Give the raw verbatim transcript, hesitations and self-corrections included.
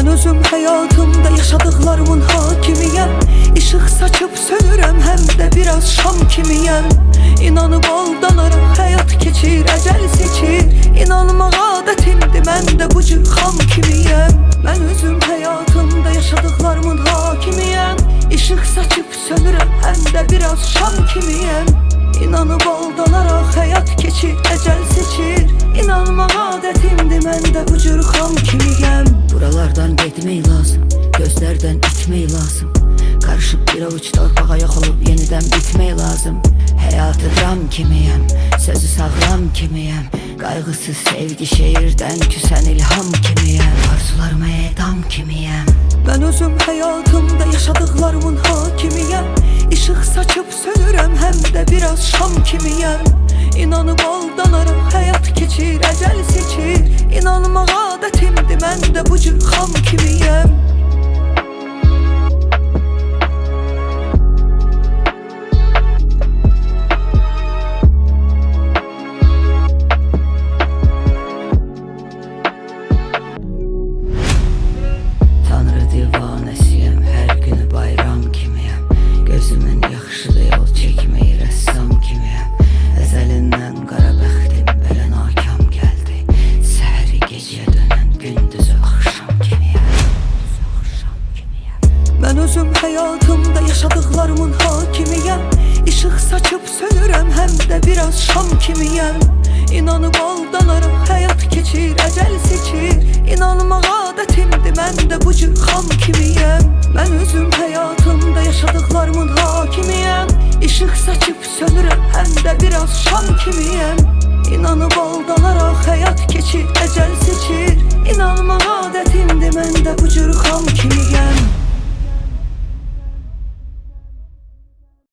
Ben özüm hayatımda yaşadıklarımın hakimiyem. Işık saçıp sönürəm, hem de biraz şam kimiyem. İnanıp aldanarak hayat keçir, ecel seçir. İnanmaq adətimdir, mən də bu cür xam kimiyem. Ben özüm hayatımda yaşadıklarımın hakimiyem. Işık saçıp sönürəm, hem de biraz şam kimiyem. İnanıp aldanarak hayat keçir, ecel seçir. İnanmaq adətimdir, mən də bu cür xam kimiyem. Buralardan getmək lazım, gözlərdən itmək lazım. Karışıp bir avuç torpağa yok olup yeniden bitmək lazım. Hayatı dram kimiyem, sözü sağlam kimiyem. Kaygısız sevgi şehirden küsen ilham kimiyem. Arzularıma edam kimiyem. Ben özüm hayatımda yaşadıklarımın hakimiyem. Işık saçıp sönürəm, hem de biraz şam kimiyem. İnanıp aldanarak hayat keçir, ecel seçir. İnanmaq adətimdir, mən də bu cür xam kimiyem. Tanrı divanəsiyəm, hər günü bayram kimiyəm. Gözümün yaxşılı yol çəkməyi rəssam kimiyəm. Əzəlindən qara bəxtim belə nakam gəldi. Səhəri gecəyə dönən gündüzü axşam kimiyəm. Axşam kimiyəm. Ben özüm hayatımda yaşadıklarımın hakimiyem. Işık saçıp sönürəm, hem de biraz şam kimiyem. İnanıp aldanarak hayat keçir, ecel seçir. İnanmaq adətimdir, mən də bu cür xam kimiyem. Ben özüm hayatımda yaşadıklarımın hakimiyem. Işık saçıp sönürəm, hem de biraz şam kimiyem. İnanıp aldanarak hayat keçir, ecel seçir. İnanmaq adətimdir, mən də bu cür xam kimiyem.